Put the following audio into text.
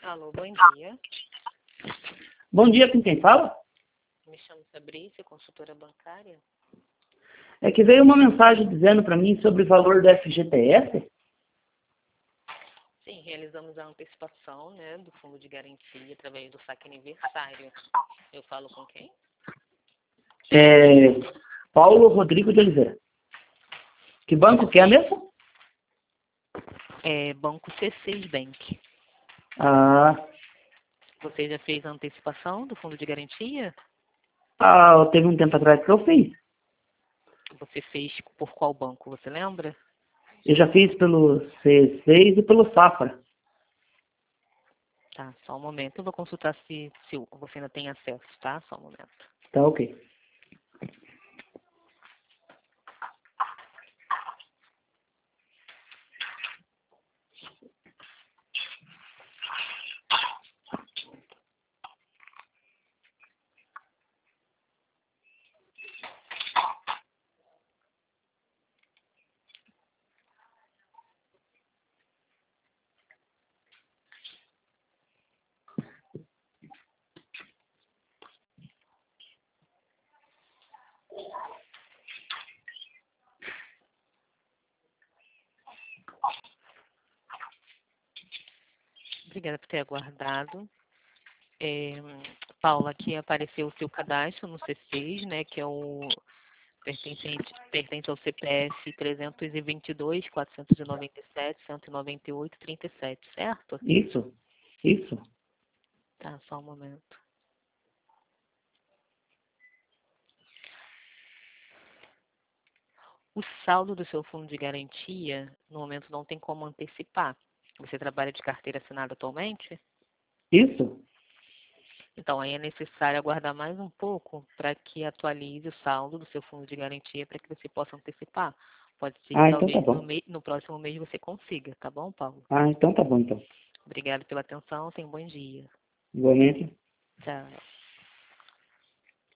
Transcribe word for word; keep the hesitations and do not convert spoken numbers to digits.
Alô, bom dia. Bom dia, com quem fala? Me chamo Fabrícia, consultora bancária. É que veio uma mensagem dizendo para mim sobre o valor do F G T S. Sim, realizamos a antecipação, né, do fundo de garantia através do saque aniversário. Eu falo com quem? É Paulo Rodrigo de Oliveira. Que banco que é mesmo? É Banco C seis Bank. Ah, Você já fez a antecipação do fundo de garantia? ah, teve um tempo atrás que eu fiz. Você fez por qual banco, você lembra? Eu já fiz pelo C seis e pelo Safra. Tá, só um momento. Eu vou consultar se, se você ainda tem acesso, tá? Só um momento. Tá ok. Obrigada por ter aguardado. É, Paula, aqui apareceu o seu cadastro no C seis, né, que é o pertencente, pertence ao C P F trezentos e vinte e dois, quatrocentos e noventa e sete, cento e noventa e oito, trinta e sete, certo? Isso, isso. Tá, só um momento. O saldo do seu fundo de garantia, no momento, não tem como antecipar. Você trabalha de carteira assinada atualmente? Isso? Então, aí é necessário aguardar mais um pouco para que atualize o saldo do seu fundo de garantia para que você possa antecipar. Pode ser que Ah, então tá talvez no, bom. me- no próximo mês você consiga, tá bom, Paulo? Ah, então tá bom, então. Obrigada pela atenção, tenha um bom dia. Igualmente. Tchau.